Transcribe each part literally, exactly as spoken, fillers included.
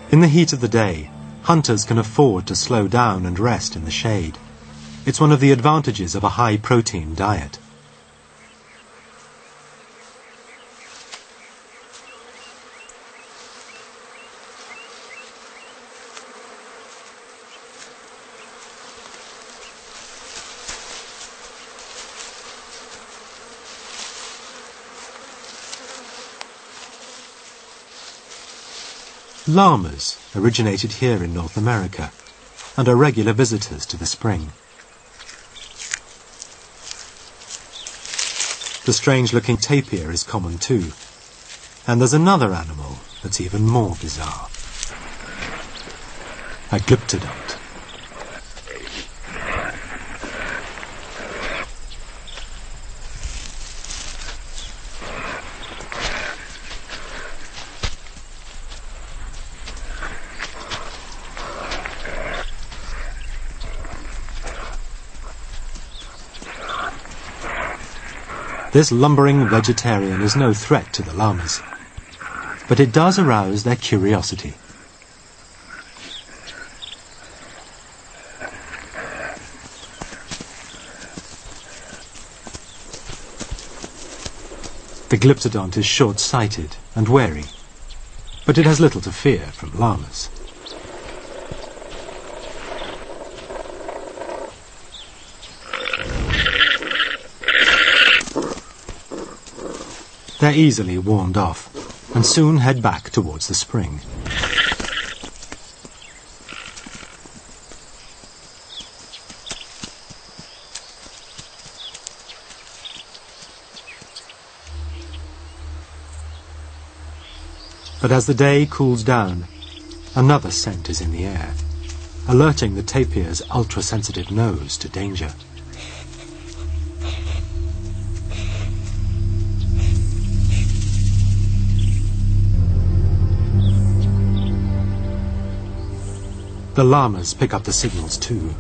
In the heat of the day, hunters can afford to slow down and rest in the shade. It's one of the advantages of a high-protein diet. Llamas originated here in North America and are regular visitors to the spring. The strange-looking tapir is common too, and there's another animal that's even more bizarre. A glyptodont. This lumbering vegetarian is no threat to the llamas, but it does arouse their curiosity. The glyptodont is short-sighted and wary, but it has little to fear from llamas. They're easily warned off, and soon head back towards the spring. But as the day cools down, another scent is in the air, alerting the tapir's ultra-sensitive nose to danger. The llamas pick up the signals too.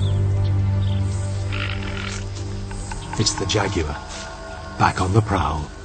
It's the jaguar, back on the prowl.